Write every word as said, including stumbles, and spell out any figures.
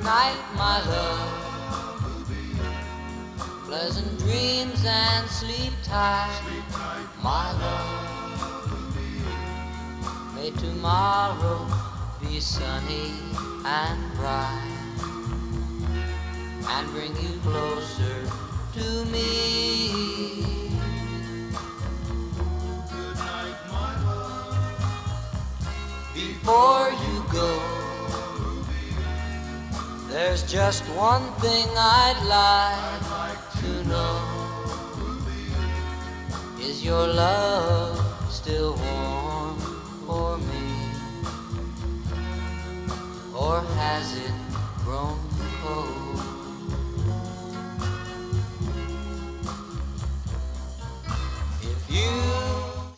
night, my love. Pleasant dreams and sleep tight, my love. May tomorrow be sunny and bright and bring you closer to me. Good night, my love. Before you go, there's just one thing I'd like to know. Is your love still warm for me? Or has it